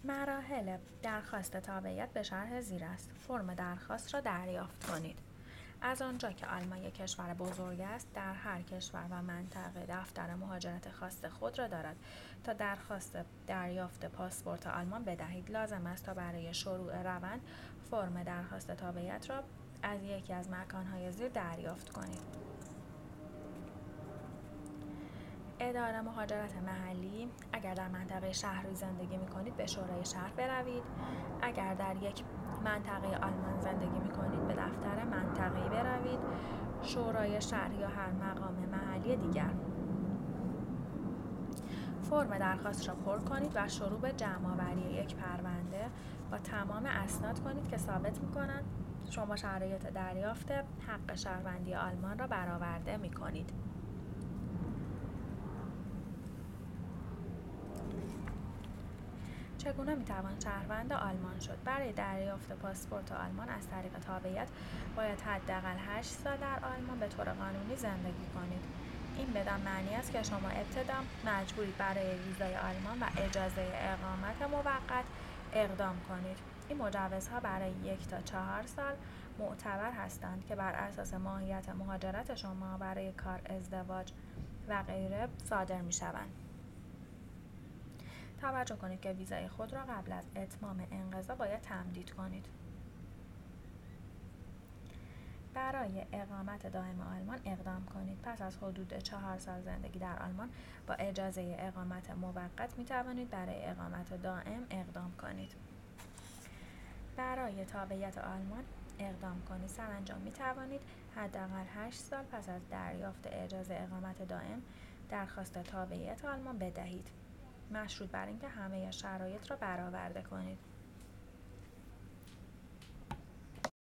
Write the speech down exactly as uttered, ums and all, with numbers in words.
مراحل درخواست تابعیت به شرح زیر است. فرم درخواست را دریافت کنید. از آنجا که آلمان یک کشور بزرگ است، در هر کشور و منطقه دفتر مهاجرت خاص خود را دارد. تا درخواست دریافت پاسپورت آلمان بدهید، لازم است تا برای شروع روند فرم درخواست تابعیت را از یکی از مکان‌های زیر دریافت کنید. اداره مهاجرت محلی: اگر در منطقه شهری زندگی می‌کنید به شورای شهر بروید. اگر در یک منطقه آلمان زندگی می‌کنید به دفتر منطقه‌ای بروید، شورای شهر یا هر مقام محلی دیگر. فرم درخواست را پر کنید و شروع به جمع‌آوری یک پرونده با تمام اسناد کنید که ثابت می‌کنند شما شرایط دریافت حق شهروندی آلمان را برآورده می‌کنید. چگونه میتوان شهروند آلمان شد؟ برای دریافت پاسپورت آلمان از طریق تابعیت باید حداقل هشت سال در آلمان به طور قانونی زندگی کنید. این بدان معنی است که شما ابتدا مجبورید برای ویزای آلمان و اجازه اقامت موقت اقدام کنید. این مجوزها برای یک تا چهار سال معتبر هستند که بر اساس ماهیت مهاجرت شما برای کار، ازدواج و غیره صادر میشوند. توجه کنید که ویزای خود را قبل از اتمام انقضا باید تمدید کنید. برای اقامت دائم آلمان اقدام کنید. پس از حدود چهار سال زندگی در آلمان با اجازه اقامت موقت می توانید برای اقامت دائم اقدام کنید. برای تابعیت آلمان اقدام کنید. سرانجام می توانید حداقل هشت سال پس از دریافت اجازه اقامت دائم درخواست تابعیت آلمان بدهید، مشروط بر اینکه همه شرایط را برآورده کنید.